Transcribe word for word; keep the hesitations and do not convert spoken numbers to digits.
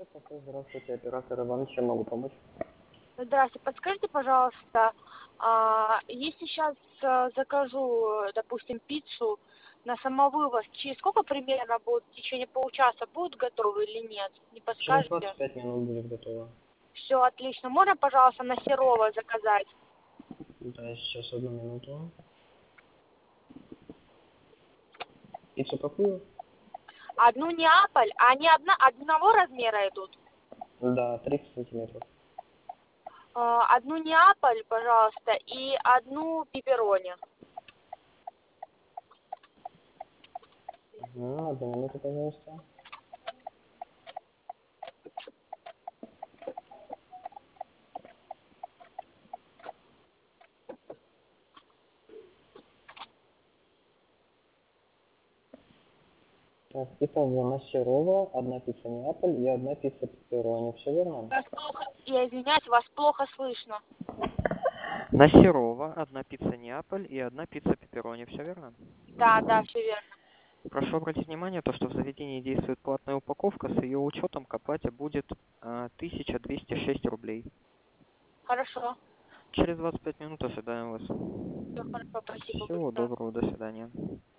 Здравствуйте, оператор Иван, чем могу помочь? Здравствуйте, подскажите, пожалуйста, а, если сейчас а, закажу, допустим, пиццу на самовывоз, через сколько примерно будет, в течение получаса будет готово или нет? Не Через подскажете? двадцать пять минут будет готово. Все, отлично. Можно, пожалуйста, на Серова заказать? Да, сейчас одну минуту. Пиццу какую? Одну Неаполь, а они одна, одного размера идут? Да, тридцать сантиметров. А, одну Неаполь, пожалуйста, и одну пепперони. Угу, одну минуту, пожалуйста. Так, итого на Серова, одна пицца Неаполь и одна пицца пепперони. Все верно? Вас плохо, я извиняюсь, вас плохо слышно. На Серова, одна пицца Неаполь и одна пицца пепперони. Все верно? Да, да, все верно. Прошу обратить внимание, то, что в заведении действует платная упаковка, с ее учетом к оплате будет а, тысяча двести шесть рублей. Хорошо. Через двадцать пять минут ожидаем вас. Все хорошо, спасибо Всего большое. доброго, до свидания.